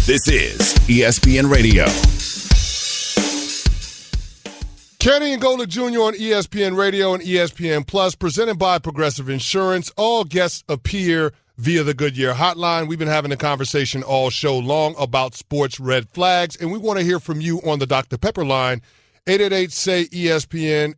This is ESPN Radio. Kenny and Gola Jr. on ESPN Radio and ESPN Plus, presented by Progressive Insurance. All guests appear via the Goodyear Hotline. We've been having a conversation all show long about sports red flags, and we want to hear from you on the Dr. Pepper line, 888-SAY-ESPN,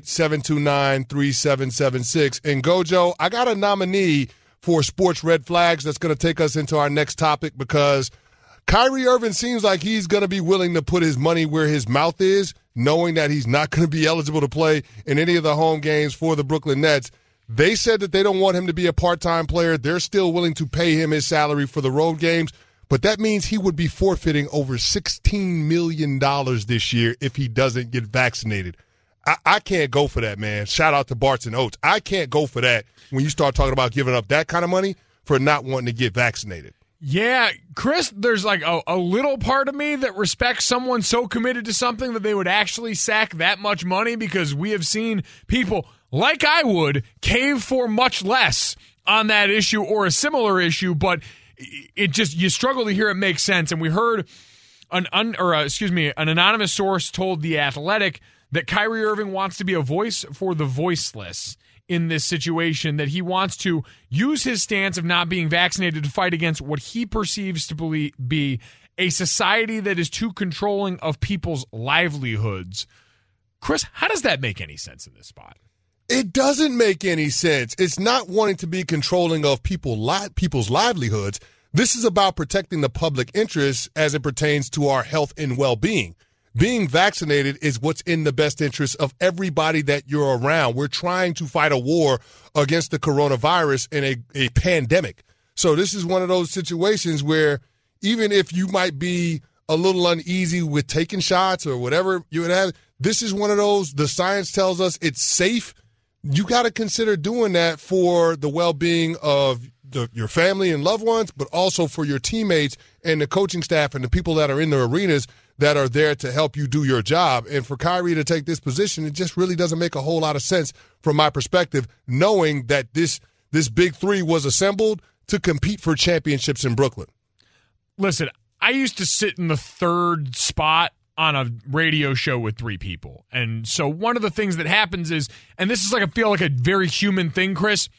888-729-3776. And Gojo, I got a nominee for sports red flags that's going to take us into our next topic, because Kyrie Irving seems like he's going to be willing to put his money where his mouth is, knowing that he's not going to be eligible to play in any of the home games for the Brooklyn Nets. They said that they don't want him to be a part-time player. They're still willing to pay him his salary for the road games, but that means he would be forfeiting over $16 million this year if he doesn't get vaccinated. I can't go for that, man. Shout out to Barts and Oates. I can't go for that when you start talking about giving up that kind of money for not wanting to get vaccinated. Yeah, Chris, there's like a little part of me that respects someone so committed to something that they would actually sack that much money, because we have seen people, like I would, cave for much less on that issue or a similar issue, but it just, you struggle to hear it make sense. And we heard an anonymous source told The Athletic that Kyrie Irving wants to be a voice for the voiceless in this situation, that he wants to use his stance of not being vaccinated to fight against what he perceives to be a society that is too controlling of people's livelihoods. Chris, how does that make any sense in this spot? It doesn't make any sense. It's not wanting to be controlling of people's livelihoods. This is about protecting the public interest as it pertains to our health and well-being. Being vaccinated is what's in the best interest of everybody that you're around. We're trying to fight a war against the coronavirus in a pandemic. So this is one of those situations where even if you might be a little uneasy with taking shots or whatever you would have, this is one of those, the science tells us it's safe. You got to consider doing that for the well-being of your family and loved ones, but also for your teammates and the coaching staff and the people that are in the arenas that are there to help you do your job. And for Kyrie to take this position, it just really doesn't make a whole lot of sense from my perspective, knowing that this big three was assembled to compete for championships in Brooklyn. Listen, I used to sit in the third spot on a radio show with three people. And so one of the things that happens is, and this is I feel like a very human thing, Chris,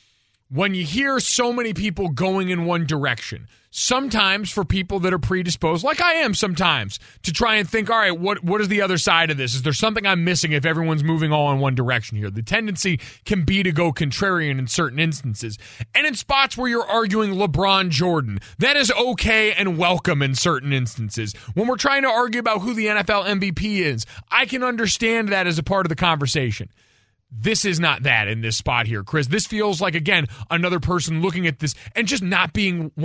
when you hear so many people going in one direction, sometimes for people that are predisposed, like I am sometimes, to try and think, all right, what is the other side of this? Is there something I'm missing if everyone's moving all in one direction here? The tendency can be to go contrarian in certain instances. And in spots where you're arguing LeBron Jordan, that is okay and welcome in certain instances. When we're trying to argue about who the NFL MVP is, I can understand that as a part of the conversation. This is not that in this spot here, Chris. This feels like, again, another person looking at this and just not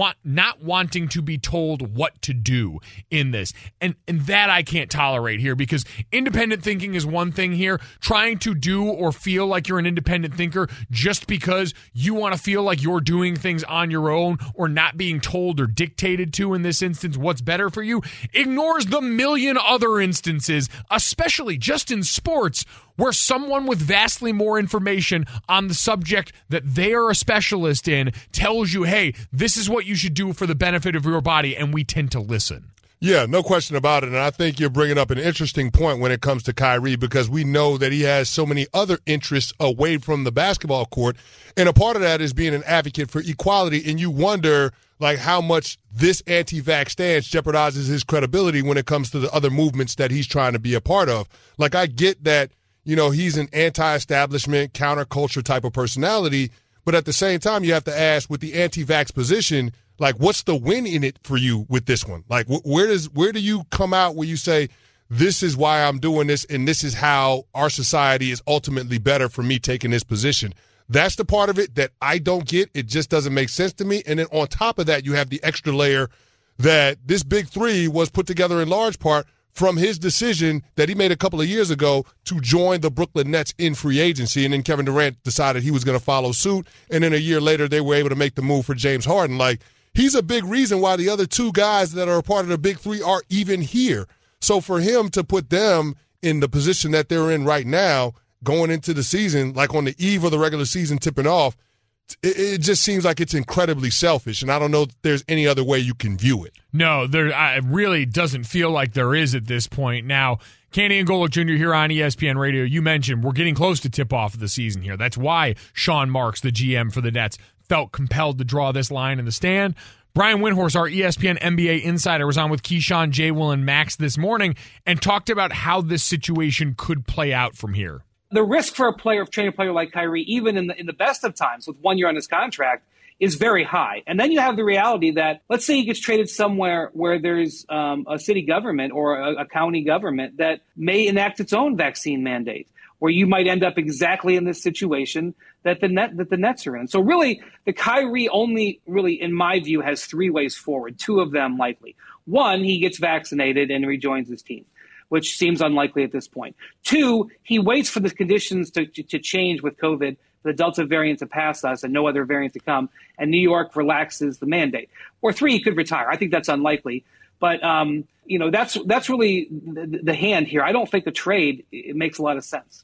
wanting to be told what to do in this. And that I can't tolerate here, because independent thinking is one thing here. Trying to do or feel like you're an independent thinker just because you want to feel like you're doing things on your own or not being told or dictated to, in this instance, what's better for you, ignores the million other instances, especially just in sports, where someone with vastly more information on the subject that they are a specialist in tells you, hey, this is what you should do for the benefit of your body, and we tend to listen. Yeah, no question about it. And I think you're bringing up an interesting point when it comes to Kyrie, because we know that he has so many other interests away from the basketball court. And a part of that is being an advocate for equality. And you wonder, like, how much this anti-vax stance jeopardizes his credibility when it comes to the other movements that he's trying to be a part of. Like, I get that, you know, he's an anti-establishment, counterculture type of personality, but at the same time, you have to ask, with the anti-vax position, like, what's the win in it for you with this one? Like, where do you come out where you say, this is why I'm doing this, and this is how our society is ultimately better for me taking this position? That's the part of it that I don't get. It just doesn't make sense to me. And then on top of that, you have the extra layer that this big three was put together in large part from his decision that he made a couple of years ago to join the Brooklyn Nets in free agency. And then Kevin Durant decided he was going to follow suit. And then a year later, they were able to make the move for James Harden. Like, he's a big reason why the other two guys that are a part of the big three are even here. So for him to put them in the position that they're in right now, going into the season, like on the eve of the regular season tipping off, it just seems like it's incredibly selfish, and I don't know if there's any other way you can view it. No, it really doesn't feel like there is at this point. Now, Canty and Golic Jr. here on ESPN Radio, you mentioned we're getting close to tip-off of the season here. That's why Sean Marks, the GM for the Nets, felt compelled to draw this line in the stand. Brian Windhorst, our ESPN NBA insider, was on with Keyshawn, J. Will, and Max this morning and talked about how this situation could play out from here. The risk for a trading a player like Kyrie, even in the best of times with 1 year on his contract, is very high. And then you have the reality that, let's say he gets traded somewhere where there's a city government or a county government that may enact its own vaccine mandate, where you might end up exactly in this situation that the Nets are in. So really, the Kyrie only really, in my view, has 3 ways forward, 2 of them likely. 1, he gets vaccinated and rejoins his team, which seems unlikely at this point. 2, he waits for the conditions to change with COVID, the Delta variant to pass us and no other variant to come, and New York relaxes the mandate. Or 3, he could retire. I think that's unlikely. But, that's really the hand here. I don't think the trade, it makes a lot of sense.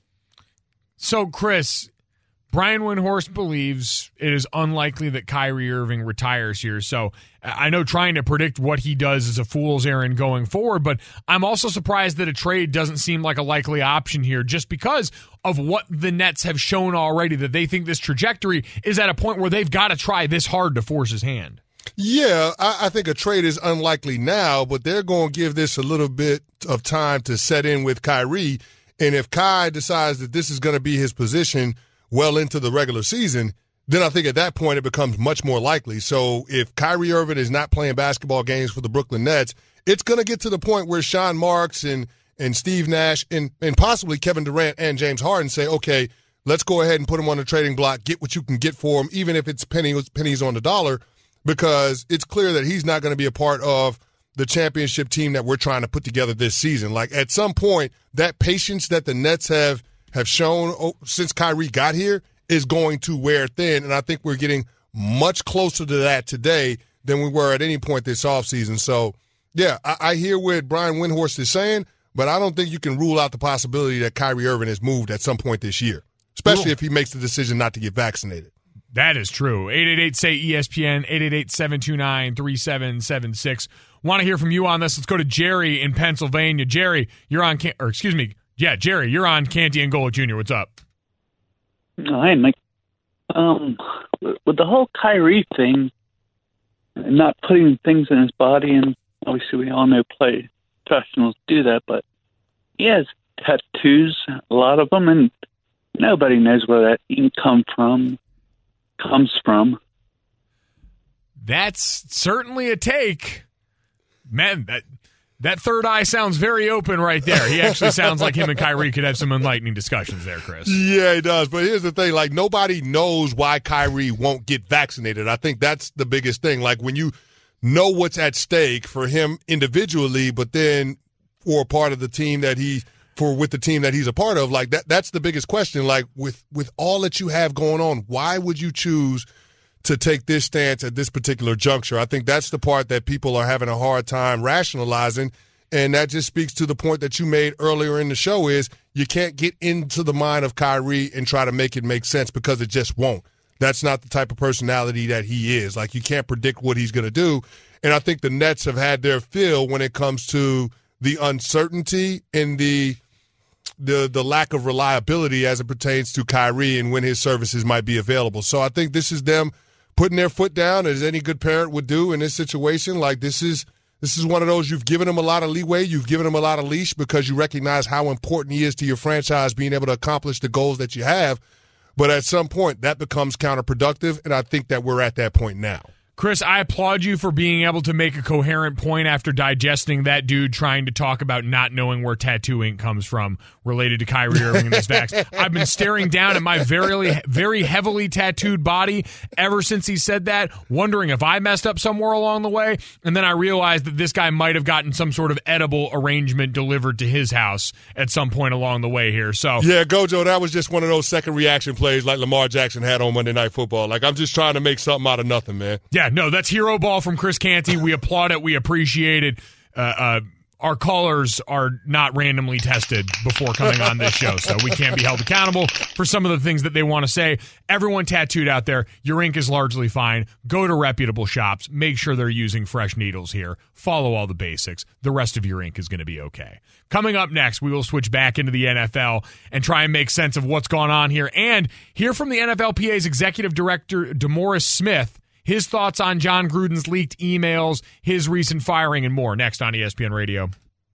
So, Chris, Brian Windhorst believes it is unlikely that Kyrie Irving retires here. So I know trying to predict what he does is a fool's errand going forward, but I'm also surprised that a trade doesn't seem like a likely option here just because of what the Nets have shown already, that they think this trajectory is at a point where they've got to try this hard to force his hand. Yeah, I think a trade is unlikely now, but they're going to give this a little bit of time to set in with Kyrie. And if Kai decides that this is going to be his position well into the regular season, then I think at that point it becomes much more likely. So if Kyrie Irving is not playing basketball games for the Brooklyn Nets, it's going to get to the point where Sean Marks and Steve Nash and possibly Kevin Durant and James Harden say, okay, let's go ahead and put him on the trading block, get what you can get for him, even if it's pennies on the dollar, because it's clear that he's not going to be a part of the championship team that we're trying to put together this season. Like, at some point, that patience that the Nets have shown since Kyrie got here is going to wear thin, and I think we're getting much closer to that today than we were at any point this offseason. So, yeah, I hear what Brian Windhorst is saying, but I don't think you can rule out the possibility that Kyrie Irving is moved at some point this year, especially if he makes the decision not to get vaccinated. That is true. 888-SAY-ESPN, 888-729-3776. Want to hear from you on this? Let's go to Jerry in Pennsylvania. Jerry, you're on Jerry, you're on Canty and Golic Jr. What's up? Hi, Mike. With the whole Kyrie thing, not putting things in his body, and obviously we all know professionals do that, but he has tattoos, a lot of them, and nobody knows where that ink comes from. That's certainly a take. Man, that third eye sounds very open right there. He actually sounds like him and Kyrie could have some enlightening discussions there, Chris. Yeah, he does. But here's the thing. Like, nobody knows why Kyrie won't get vaccinated. I think that's the biggest thing. Like, when you know what's at stake for him individually, but then for a part of the team with the team that he's a part of, like, that's the biggest question. Like, with all that you have going on, why would you choose to take this stance at this particular juncture? I think that's the part that people are having a hard time rationalizing, and that just speaks to the point that you made earlier in the show is you can't get into the mind of Kyrie and try to make it make sense because it just won't. That's not the type of personality that he is. Like, you can't predict what he's going to do, and I think the Nets have had their fill when it comes to the uncertainty and the lack of reliability as it pertains to Kyrie and when his services might be available. So I think this is them putting their foot down, as any good parent would do in this situation. Like, this is one of those, you've given him a lot of leeway, you've given him a lot of leash because you recognize how important he is to your franchise, being able to accomplish the goals that you have. But at some point, that becomes counterproductive, and I think that we're at that point now. Chris, I applaud you for being able to make a coherent point after digesting that dude trying to talk about not knowing where tattoo ink comes from related to Kyrie Irving and this vax. I've been staring down at my very heavily tattooed body ever since he said that, wondering if I messed up somewhere along the way, and then I realized that this guy might have gotten some sort of edible arrangement delivered to his house at some point along the way here. So yeah, Gojo, that was just one of those second reaction plays like Lamar Jackson had on Monday Night Football. Like, I'm just trying to make something out of nothing, man. Yeah, no, that's hero ball from Chris Canty. We applaud it. We appreciate it. our callers are not randomly tested before coming on this show, so we can't be held accountable for some of the things that they want to say. Everyone tattooed out there, your ink is largely fine. Go to reputable shops. Make sure they're using fresh needles here. Follow all the basics. The rest of your ink is going to be okay. Coming up next, we will switch back into the NFL and try and make sense of what's going on here and hear from the NFLPA's executive director, DeMaurice Smith, his thoughts on John Gruden's leaked emails, his recent firing, and more next on ESPN Radio.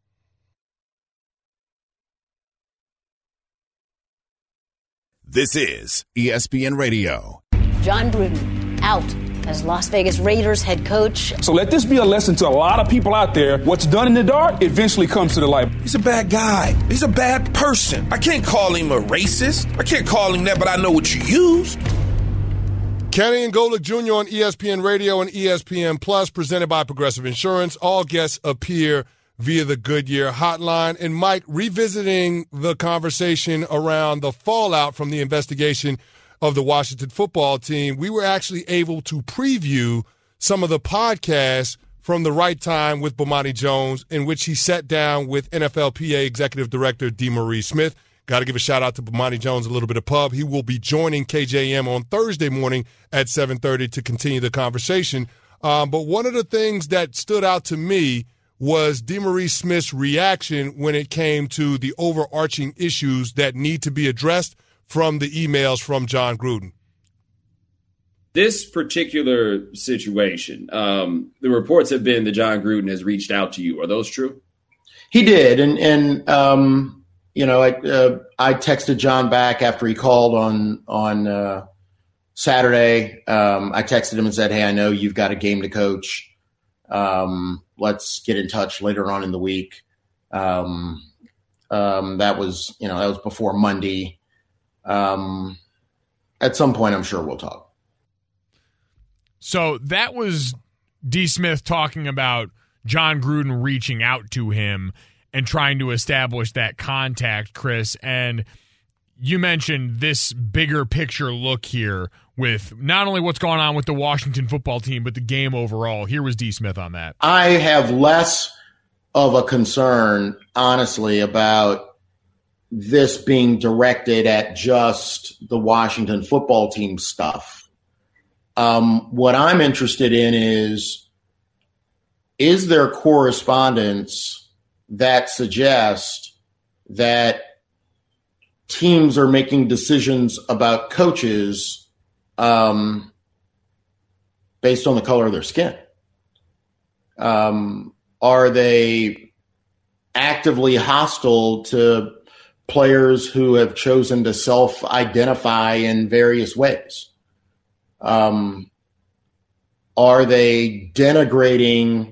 This is ESPN Radio. John Gruden out as Las Vegas Raiders head coach. So let this be a lesson to a lot of people out there. What's done in the dark eventually comes to the light. He's a bad guy. He's a bad person. I can't call him a racist. I can't call him that, but I know what you use. Kenny and Golick Jr. on ESPN Radio and ESPN Plus, presented by Progressive Insurance. All guests appear via the Goodyear hotline. And Mike, revisiting the conversation around the fallout from the investigation of the Washington football team, we were actually able to preview some of the podcasts from The Right Time with Bomani Jones, in which he sat down with NFLPA Executive Director DeMaurice Smith. Got to give a shout-out to Bomani Jones, a little bit of pub. He will be joining KJM on Thursday morning at 7:30 to continue the conversation. But one of the things that stood out to me was DeMaurice Smith's reaction when it came to the overarching issues that need to be addressed from the emails from John Gruden. This particular situation, the reports have been that John Gruden has reached out to you. Are those true? He did, and you know, I texted John back after he called on Saturday. I texted him and said, "Hey, I know you've got a game to coach. Let's get in touch later on in the week." That was before Monday. At some point, I'm sure we'll talk. So that was D. Smith talking about John Gruden reaching out to him and trying to establish that contact, Chris. And you mentioned this bigger picture look here with not only what's going on with the Washington football team, but the game overall. Here was D. Smith on that. I have less of a concern, honestly, about this being directed at just the Washington football team stuff. What I'm interested in is there correspondence that suggests that teams are making decisions about coaches based on the color of their skin? Are they actively hostile to players who have chosen to self-identify in various ways? Are they denigrating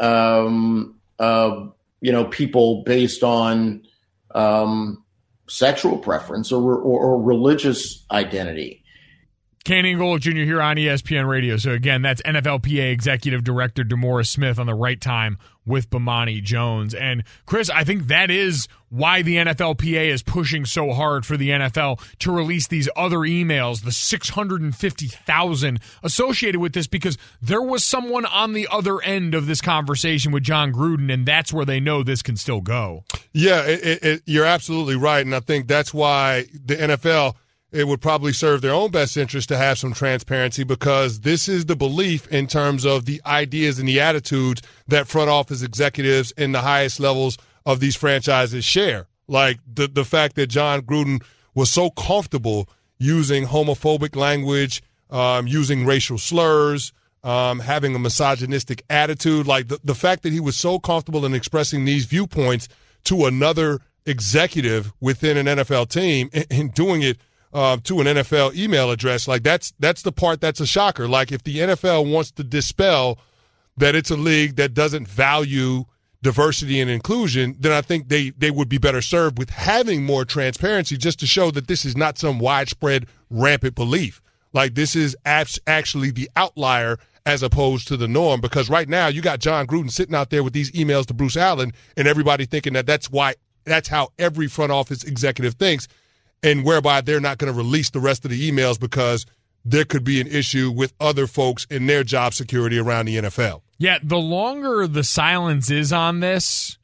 people based on sexual preference or religious identity? Kenny and Golick Jr. here on ESPN Radio. So again, that's NFLPA Executive Director DeMaurice Smith on The Right Time with Bomani Jones. And Chris, I think that is why the NFLPA is pushing so hard for the NFL to release these other emails, the 650,000 associated with this, because there was someone on the other end of this conversation with John Gruden, and that's where they know this can still go. Yeah, you're absolutely right, and I think that's why the NFL, it would probably serve their own best interest to have some transparency, because this is the belief in terms of the ideas and the attitudes that front office executives in the highest levels of these franchises share. Like the fact that John Gruden was so comfortable using homophobic language, using racial slurs, having a misogynistic attitude, like the fact that he was so comfortable in expressing these viewpoints to another executive within an NFL team and doing it to an NFL email address, like that's the part that's a shocker. Like if the NFL wants to dispel that it's a league that doesn't value diversity and inclusion, then I think they would be better served with having more transparency, just to show that this is not some widespread rampant belief. Like this is actually the outlier as opposed to the norm, because right now you got John Gruden sitting out there with these emails to Bruce Allen and everybody thinking that that's how every front office executive thinks, and whereby they're not going to release the rest of the emails because there could be an issue with other folks in their job security around the NFL. Yeah, the longer the silence is on this,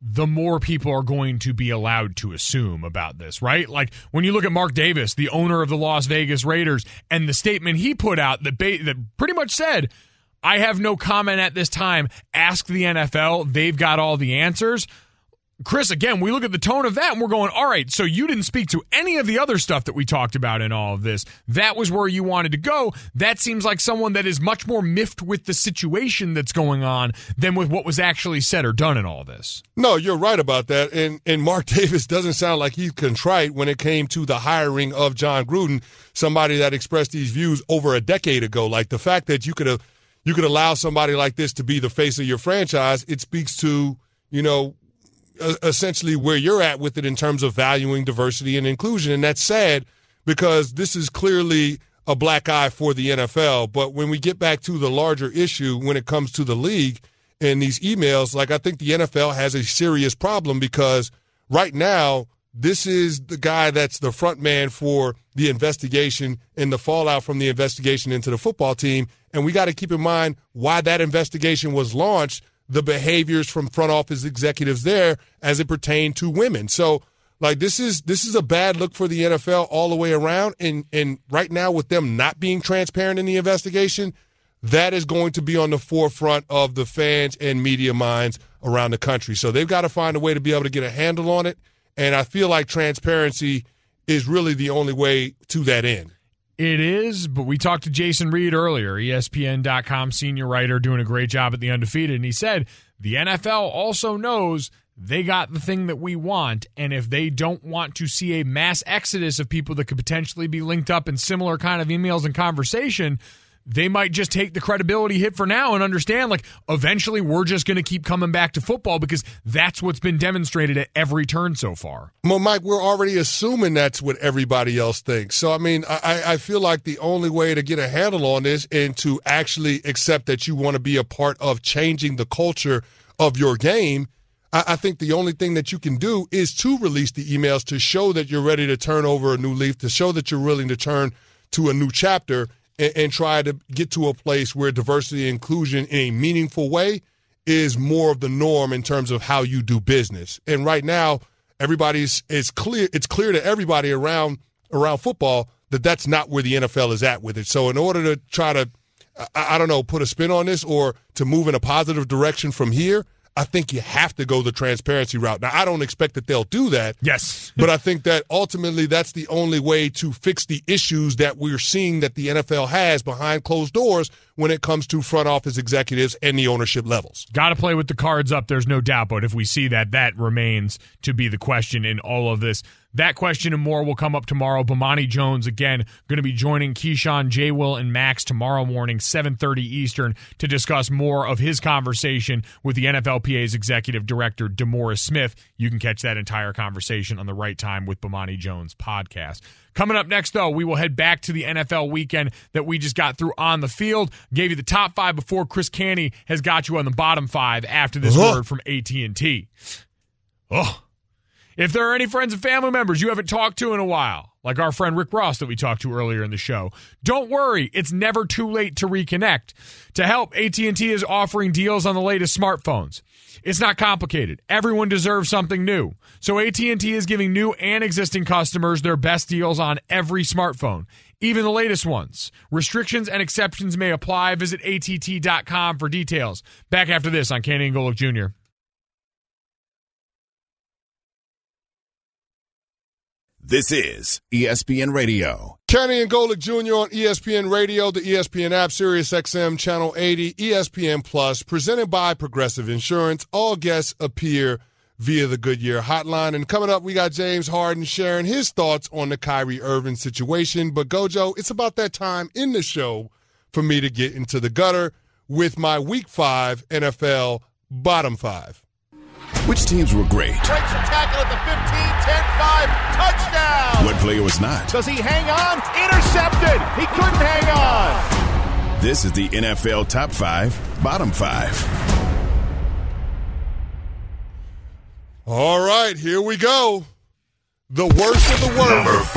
the more people are going to be allowed to assume about this, right? Like when you look at Mark Davis, the owner of the Las Vegas Raiders, and the statement he put out that pretty much said, I have no comment at this time. Ask the NFL. They've got all the answers. Chris, again, we look at the tone of that and we're going, all right, so you didn't speak to any of the other stuff that we talked about in all of this. That was where you wanted to go. That seems like someone that is much more miffed with the situation that's going on than with what was actually said or done in all of this. No, you're right about that. And Mark Davis doesn't sound like he's contrite when it came to the hiring of John Gruden, somebody that expressed these views over a decade ago. Like the fact that you could allow somebody like this to be the face of your franchise, it speaks to, essentially where you're at with it in terms of valuing diversity and inclusion. And that's sad because this is clearly a black eye for the NFL. But when we get back to the larger issue when it comes to the league and these emails, like I think the NFL has a serious problem because right now this is the guy that's the front man for the investigation and the fallout from the investigation into the football team. And we got to keep in mind why that investigation was launched, the behaviors from front office executives there as it pertained to women. So, like, this is a bad look for the NFL all the way around. And right now with them not being transparent in the investigation, that is going to be on the forefront of the fans and media minds around the country. So they've got to find a way to be able to get a handle on it. And I feel like transparency is really the only way to that end. It is, but we talked to Jason Reed earlier, ESPN.com senior writer, doing a great job at The Undefeated, and he said the NFL also knows they got the thing that we want, and if they don't want to see a mass exodus of people that could potentially be linked up in similar kind of emails and conversation, they might just take the credibility hit for now and understand, like, eventually we're just going to keep coming back to football because that's what's been demonstrated at every turn so far. Well, Mike, we're already assuming that's what everybody else thinks. So, I mean, I feel like the only way to get a handle on this and to actually accept that you want to be a part of changing the culture of your game, I think the only thing that you can do is to release the emails to show that you're ready to turn over a new leaf, to show that you're willing to turn to a new chapter and try to get to a place where diversity and inclusion in a meaningful way is more of the norm in terms of how you do business. And right now, it's clear to everybody around football that that's not where the NFL is at with it. So in order to try to, put a spin on this or to move in a positive direction from here, I think you have to go the transparency route. Now, I don't expect that they'll do that. Yes. But I think that ultimately that's the only way to fix the issues that we're seeing that the NFL has behind closed doors when it comes to front office executives and the ownership levels. Got to play with the cards up, there's no doubt. But if we see that remains to be the question in all of this. That question and more will come up tomorrow. Bomani Jones, again, going to be joining Keyshawn, J. Will, and Max tomorrow morning, 7:30 Eastern, to discuss more of his conversation with the NFLPA's executive director, DeMaurice Smith. You can catch that entire conversation on the Right Time with Bomani Jones podcast. Coming up next, though, we will head back to the NFL weekend that we just got through on the field. Gave you the top five before. Chris Canty has got you on the bottom five after this word from AT&T. If there are any friends and family members you haven't talked to in a while, like our friend Rick Ross that we talked to earlier in the show, don't worry. It's never too late to reconnect. To help, AT&T is offering deals on the latest smartphones. It's not complicated. Everyone deserves something new. So AT&T is giving new and existing customers their best deals on every smartphone, even the latest ones. Restrictions and exceptions may apply. Visit att.com for details. Back after this on Canty and Golick Jr. This is ESPN Radio. Canty and Golick Jr. on ESPN Radio, the ESPN app, Sirius XM, Channel 80, ESPN Plus, presented by Progressive Insurance. All guests appear via the Goodyear hotline. And coming up, we got James Harden sharing his thoughts on the Kyrie Irving situation. But Gojo, it's about that time in the show for me to get into the gutter with my Week 5 NFL Bottom 5. Which teams were great? Breaks a tackle at the 15, 10-5, touchdown! What player was not? Does he hang on? Intercepted! He couldn't hang on! This is the NFL Top 5, Bottom 5. All right, here we go. The worst of the worst.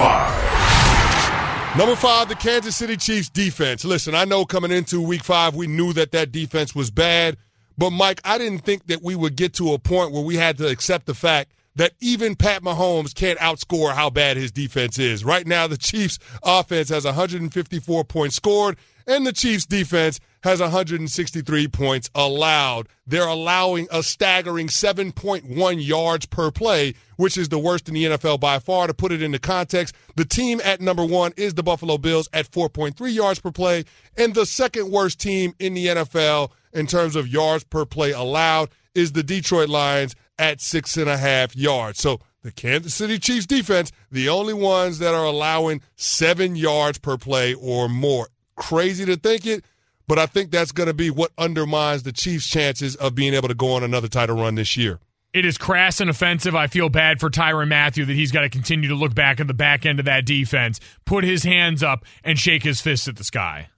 Number 5, the Kansas City Chiefs defense. Listen, I know coming into Week 5, we knew that defense was bad. But, Mike, I didn't think that we would get to a point where we had to accept the fact that even Pat Mahomes can't outscore how bad his defense is. Right now, the Chiefs' offense has 154 points scored, and the Chiefs' defense has 163 points allowed. They're allowing a staggering 7.1 yards per play, which is the worst in the NFL by far. To put it into context, the team at number 1 is the Buffalo Bills at 4.3 yards per play, and the second worst team in the NFL in terms of yards per play allowed is the Detroit Lions at 6.5 yards. So the Kansas City Chiefs defense, the only ones that are allowing 7 yards per play or more. Crazy to think it, but I think that's going to be what undermines the Chiefs' chances of being able to go on another title run this year. It is crass and offensive. I feel bad for Tyrann Mathieu that he's got to continue to look back at the back end of that defense, put his hands up, and shake his fist at the sky.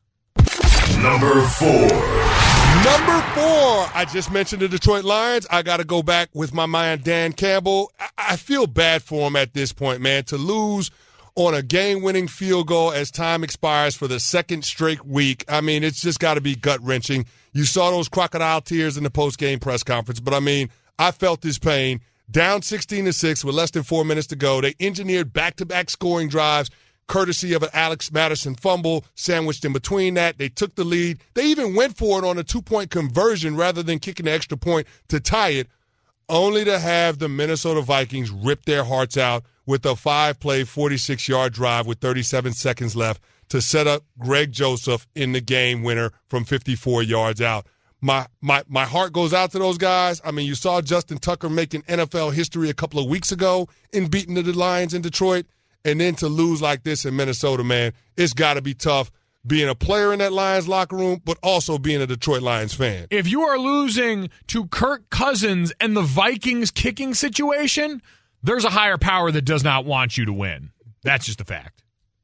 Number 4. Number 4, I just mentioned the Detroit Lions. I got to go back with my man Dan Campbell. I feel bad for him at this point, man, to lose on a game-winning field goal as time expires for the second straight week. I mean, it's just got to be gut-wrenching. You saw those crocodile tears in the post-game press conference, but, I mean, I felt his pain. Down 16-6 with less than 4 minutes to go. They engineered back-to-back scoring drives, courtesy of an Alex Madison fumble sandwiched in between that. They took the lead. They even went for it on a 2-point conversion rather than kicking the extra point to tie it, only to have the Minnesota Vikings rip their hearts out with a 5-play, 46-yard drive with 37 seconds left to set up Greg Joseph in the game winner from 54 yards out. My heart goes out to those guys. I mean, you saw Justin Tucker making NFL history a couple of weeks ago in beating the Lions in Detroit. And then to lose like this in Minnesota, man, it's got to be tough being a player in that Lions locker room, but also being a Detroit Lions fan. If you are losing to Kirk Cousins and the Vikings kicking situation, there's a higher power that does not want you to win. That's just a fact.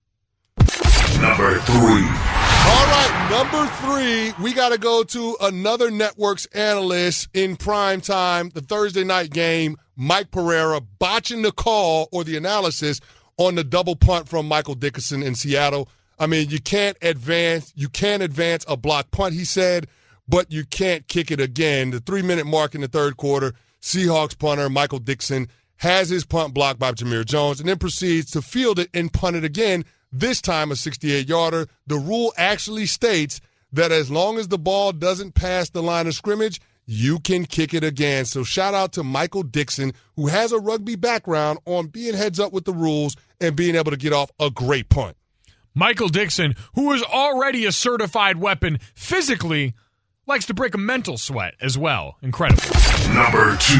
Number 3. All right, number 3, we got to go to another network's analyst in prime time, the Thursday night game, Mike Pereira, botching the call or the analysis on the double punt from Michael Dickerson in Seattle. I mean, you can't advance a block punt, he said, but you can't kick it again. The 3-minute mark in the third quarter, Seahawks punter Michael Dixon has his punt blocked by Jameer Jones and then proceeds to field it and punt it again, this time a 68-yarder. The rule actually states that as long as the ball doesn't pass the line of scrimmage, you can kick it again. So shout out to Michael Dixon, who has a rugby background, on being heads up with the rules and being able to get off a great punt. Michael Dixon, who is already a certified weapon physically, likes to break a mental sweat as well. Incredible. Number 2.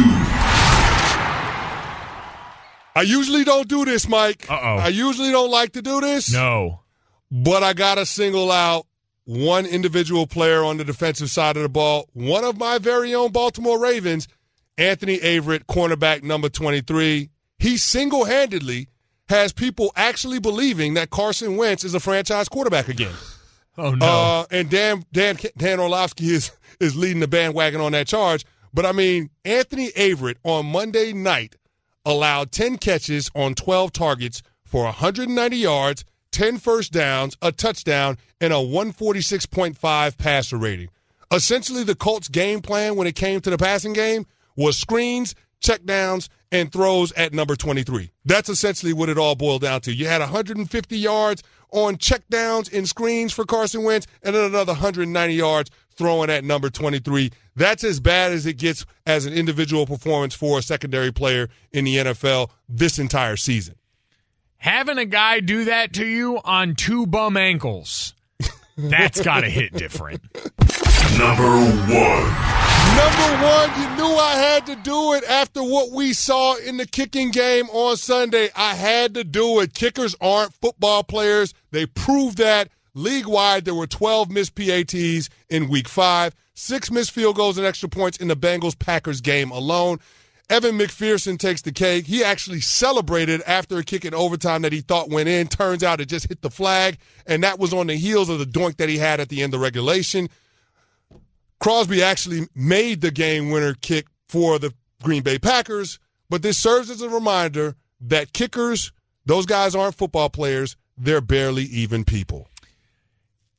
I usually don't do this, Mike. Uh-oh. I usually don't like to do this. No. But I got to single out one individual player on the defensive side of the ball, one of my very own Baltimore Ravens, Anthony Averett, cornerback number 23. He single-handedly has people actually believing that Carson Wentz is a franchise quarterback again. Oh, no. And Dan Orlovsky is leading the bandwagon on that charge. But, I mean, Anthony Averett on Monday night allowed 10 catches on 12 targets for 190 yards, 10 first downs, a touchdown, and a 146.5 passer rating. Essentially, the Colts' game plan when it came to the passing game was screens, checkdowns, and throws at number 23. That's essentially what it all boiled down to. You had 150 yards on checkdowns and screens for Carson Wentz, and then another 190 yards throwing at number 23. That's as bad as it gets as an individual performance for a secondary player in the NFL this entire season. Having a guy do that to you on 2 bum ankles, that's got to hit different. Number 1. Number 1, you knew I had to do it after what we saw in the kicking game on Sunday. I had to do it. Kickers aren't football players. They proved that. League-wide, there were 12 missed PATs in Week 5, 6 missed field goals and extra points in the Bengals-Packers game alone. Evan McPherson takes the cake. He actually celebrated after a kick in overtime that he thought went in. Turns out it just hit the flag, and that was on the heels of the doink that he had at the end of regulation. Crosby actually made the game-winner kick for the Green Bay Packers, but this serves as a reminder that kickers, those guys aren't football players. They're barely even people.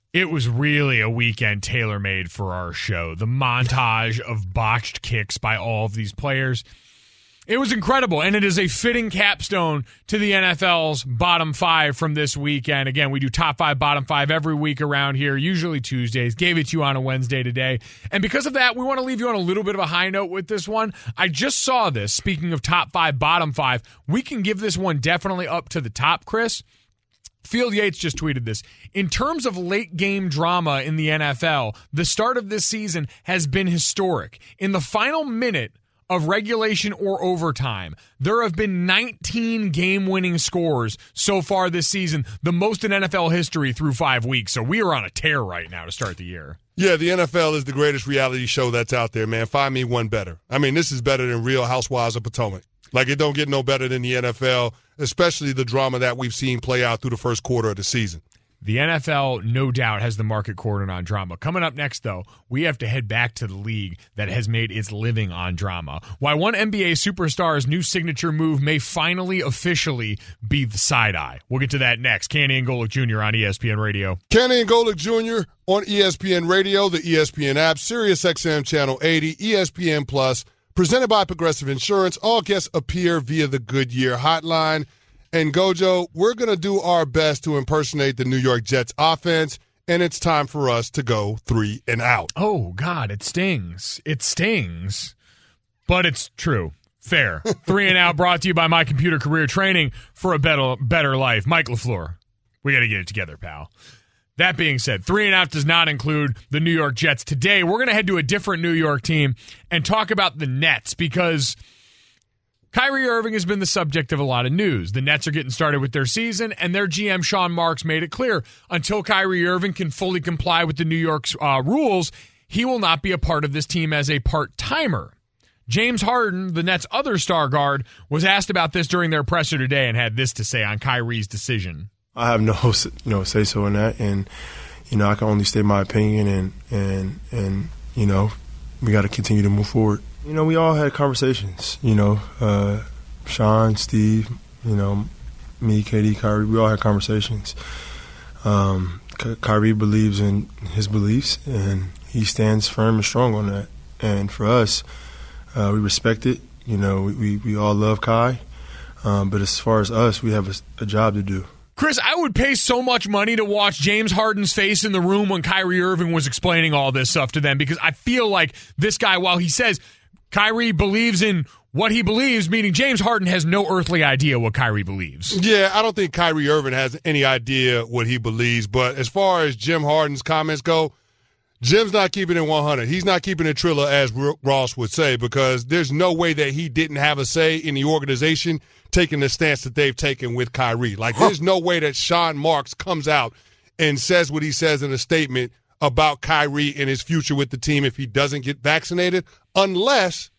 It was really a weekend tailor-made for our show. The montage of botched kicks by all of these players. It was incredible, and it is a fitting capstone to the NFL's bottom five from this weekend. Again, we do top five, bottom five every week around here, usually Tuesdays. Gave it to you on a Wednesday today. And because of that, we want to leave you on a little bit of a high note with this one. I just saw this. Speaking of top five, bottom five, we can give this one definitely up to the top, Chris. Field Yates just tweeted this. In terms of late game drama in the NFL, the start of this season has been historic. In the final minute of regulation or overtime, there have been 19 game-winning scores so far this season, the most in NFL history through 5 weeks. So we are on a tear right now to start the year. Yeah, the NFL is the greatest reality show that's out there, man. Find me one better. I mean, this is better than Real Housewives of Potomac. Like, it don't get no better than the NFL, especially the drama that we've seen play out through the first quarter of the season. The NFL, no doubt, has the market cornered on drama. Coming up next, though, we have to head back to the league that has made its living on drama. Why one NBA superstar's new signature move may finally officially be the side-eye. We'll get to that next. Canty and Golick Jr. on ESPN Radio. Canty and Golick Jr. on ESPN Radio, the ESPN app, SiriusXM Channel 80, ESPN Plus, presented by Progressive Insurance. All guests appear via the Goodyear hotline. And Gojo, we're going to do our best to impersonate the New York Jets offense, and it's time for us to go 3 and out. Oh, God, it stings. It stings. But it's true. Fair. 3 and out brought to you by My Computer Career Training for a better life. Mike LaFleur, we got to get it together, pal. That being said, 3 and out does not include the New York Jets. Today, we're going to head to a different New York team and talk about the Nets because Kyrie Irving has been the subject of a lot of news. The Nets are getting started with their season, and their GM, Sean Marks, made it clear until Kyrie Irving can fully comply with the New York's rules, he will not be a part of this team as a part-timer. James Harden, the Nets' other star guard, was asked about this during their presser today and had this to say on Kyrie's decision. I have no say-so in that, and I can only state my opinion, and we got to continue to move forward. We all had conversations, Sean, Steve, me, Katie, Kyrie, we all had conversations. Kyrie believes in his beliefs, and he stands firm and strong on that. And for us, we respect it. We all love Kai, but as far as us, we have a job to do. Chris, I would pay so much money to watch James Harden's face in the room when Kyrie Irving was explaining all this stuff to them, because I feel like this guy, while he says Kyrie believes in what he believes, meaning James Harden has no earthly idea what Kyrie believes. Yeah, I don't think Kyrie Irving has any idea what he believes, but as far as Jim Harden's comments go, Jim's not keeping it 100. He's not keeping it Trilla, as Ross would say, because there's no way that he didn't have a say in the organization taking the stance that they've taken with Kyrie. Like, there's no way that Sean Marks comes out and says what he says in a statement about Kyrie and his future with the team if he doesn't get vaccinated, unless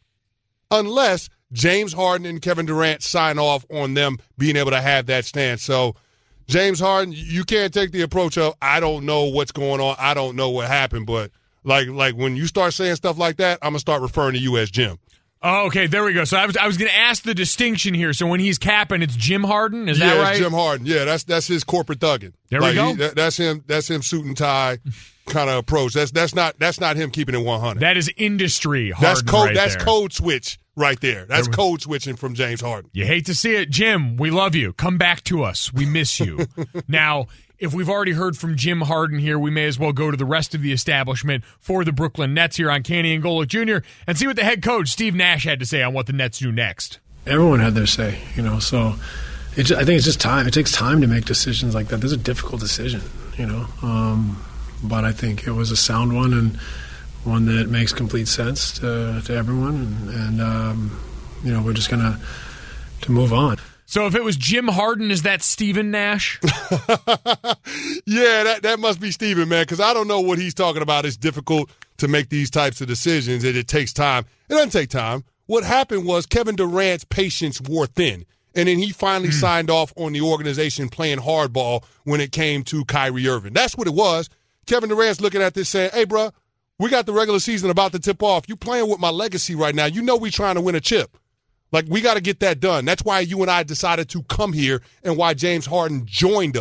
James Harden and Kevin Durant sign off on them being able to have that stance. So, James Harden, you can't take the approach of, I don't know what's going on, I don't know what happened, but like when you start saying stuff like that, I'm going to start referring to you as Jim. Oh, okay, there we go. So I was going to ask the distinction here. So when he's capping, it's Jim Harden, is that right? Yeah, Jim Harden. Yeah, that's his corporate thugging. There we go. That's him suit and tie kind of approach. That's not him keeping it 100. That is industry Harden. That's code switch right there. That's code switching from James Harden. You hate to see it, Jim. We love you. Come back to us. We miss you. Now, if we've already heard from Jim Harden here, we may as well go to the rest of the establishment for the Brooklyn Nets here on Canty and Golick Jr. and see what the head coach, Steve Nash, had to say on what the Nets do next. Everyone had their say, so I think it's just time. It takes time to make decisions like that. This is a difficult decision, but I think it was a sound one and one that makes complete sense to everyone, and we're just going to move on. So if it was Jim Harden, is that Steven Nash? Yeah, that must be Steven, man, because I don't know what he's talking about. It's difficult to make these types of decisions, and it takes time. It doesn't take time. What happened was Kevin Durant's patience wore thin, and then he finally signed off on the organization playing hardball when it came to Kyrie Irving. That's what it was. Kevin Durant's looking at this saying, hey, bro, we got the regular season about to tip off. You playing with my legacy right now. You know we trying to win a chip. Like, we got to get that done. That's why you and I decided to come here and why James Harden joined us.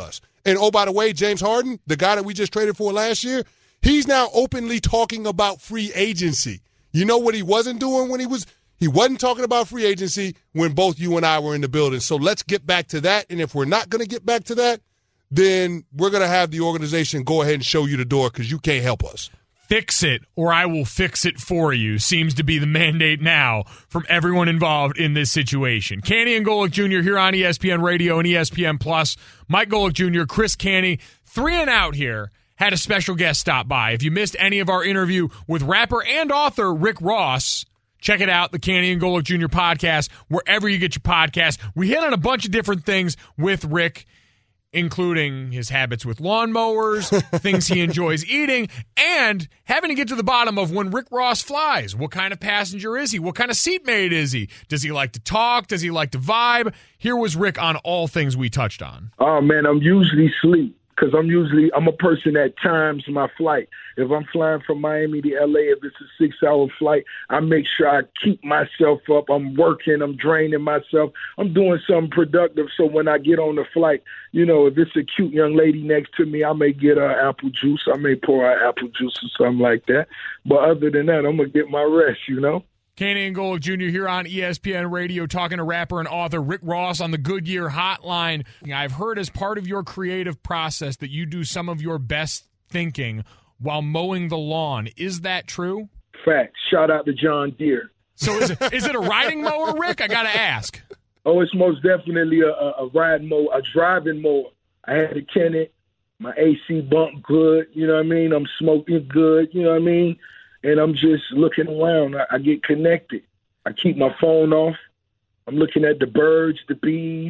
And, oh, by the way, James Harden, the guy that we just traded for last year, he's now openly talking about free agency. You know what he wasn't doing when he wasn't talking about free agency when both you and I were in the building. So let's get back to that. And if we're not going to get back to that, then we're going to have the organization go ahead and show you the door because you can't help us. Fix it or I will fix it for you seems to be the mandate now from everyone involved in this situation. Canty and Golic Jr. here on ESPN Radio and ESPN Plus. Mike Golic Jr., Chris Canty, 3 and Out here. Had a special guest stop by. If you missed any of our interview with rapper and author Rick Ross, check it out, the Canty and Golic Jr. podcast, wherever you get your podcasts. We hit on a bunch of different things with Rick, including his habits with lawnmowers, things he enjoys eating, and having to get to the bottom of when Rick Ross flies. What kind of passenger is he? What kind of seatmate is he? Does he like to talk? Does he like to vibe? Here was Rick on all things we touched on. Oh, man, I'm usually asleep because I'm a person that times my flight. If I'm flying from Miami to L.A., if it's a 6-hour flight, I make sure I keep myself up. I'm working. I'm draining myself. I'm doing something productive. So when I get on the flight, if it's a cute young lady next to me, I may get her apple juice. I may pour her apple juice or something like that. But other than that, I'm going to get my rest, Canty and Golic Jr. here on ESPN Radio talking to rapper and author Rick Ross on the Goodyear Hotline. I've heard as part of your creative process that you do some of your best thinking while mowing the lawn. Is that true? Fact. Shout out to John Deere. So is it a riding mower, Rick? I got to ask. Oh, it's most definitely a riding mower, a driving mower. I had to can it. My AC bump good, you know what I mean? I'm smoking good, you know what I mean? And I'm just looking around. I get connected. I keep my phone off. I'm looking at the birds, the bees,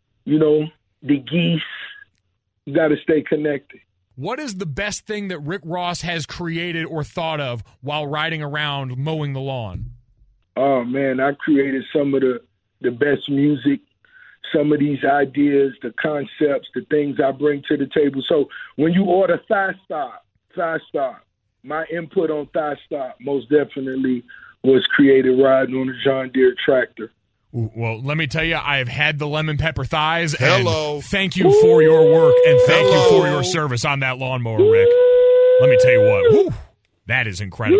the geese. You got to stay connected. What is the best thing that Rick Ross has created or thought of while riding around mowing the lawn? Oh, man, I created some of the best music, some of these ideas, the concepts, the things I bring to the table. So when you order Thigh Stop, my input on Thigh Stop most definitely was created riding on a John Deere tractor. Well, let me tell you, I have had the lemon pepper thighs. Hello. And thank you for your work, and thank you for your service on that lawnmower, Rick. Let me tell you what. Woo, that is incredible.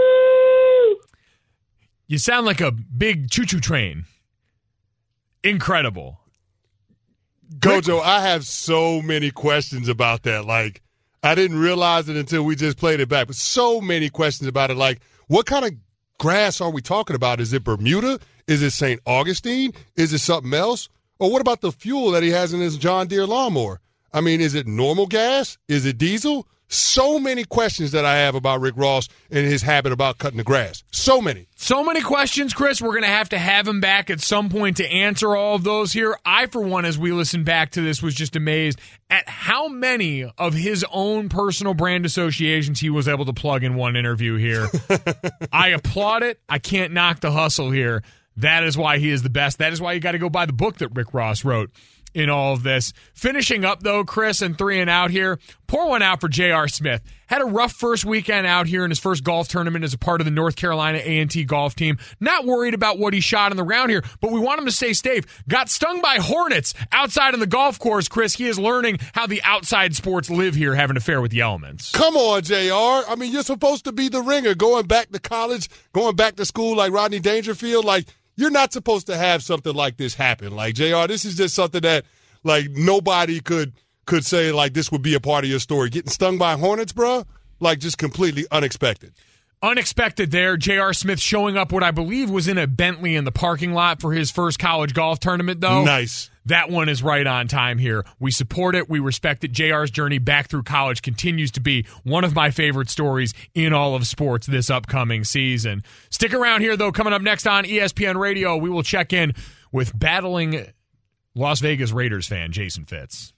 You sound like a big choo-choo train. Incredible. Gojo, I have so many questions about that. Like, I didn't realize it until we just played it back, but so many questions about it. Like, what kind of grass are we talking about? Is it Bermuda? Is it St. Augustine? Is it something else? Or what about the fuel that he has in his John Deere lawnmower? I mean, is it normal gas? Is it diesel? So many questions that I have about Rick Ross and his habit about cutting the grass. So many. So many questions, Chris. We're going to have him back at some point to answer all of those here. I, for one, as we listened back to this, was just amazed at how many of his own personal brand associations he was able to plug in one interview here. I applaud it. I can't knock the hustle here. That is why he is the best. That is why you got to go buy the book that Rick Ross wrote in all of this. Finishing up, though, Chris, and 3 and Out here. Pour one out for J.R. Smith. Had a rough first weekend out here in his first golf tournament as a part of the North Carolina A&T golf team. Not worried about what he shot in the round here, but we want him to stay safe. Got stung by hornets outside on the golf course, Chris. He is learning how the outside sports live here, having to fare with the elements. Come on, J.R. I mean, you're supposed to be the ringer, going back to college, going back to school like Rodney Dangerfield. Like, you're not supposed to have something like this happen. Like, JR, this is just something that, like, nobody could say, like, this would be a part of your story. Getting stung by hornets, bro, like, just completely unexpected. Unexpected there. J.R. Smith showing up what I believe was in a Bentley in the parking lot for his first college golf tournament, though. Nice. That one is right on time here. We support it. We respect it. JR's journey back through college continues to be one of my favorite stories in all of sports this upcoming season. Stick around here, though. Coming up next on ESPN Radio, we will check in with battling Las Vegas Raiders fan Jason Fitz.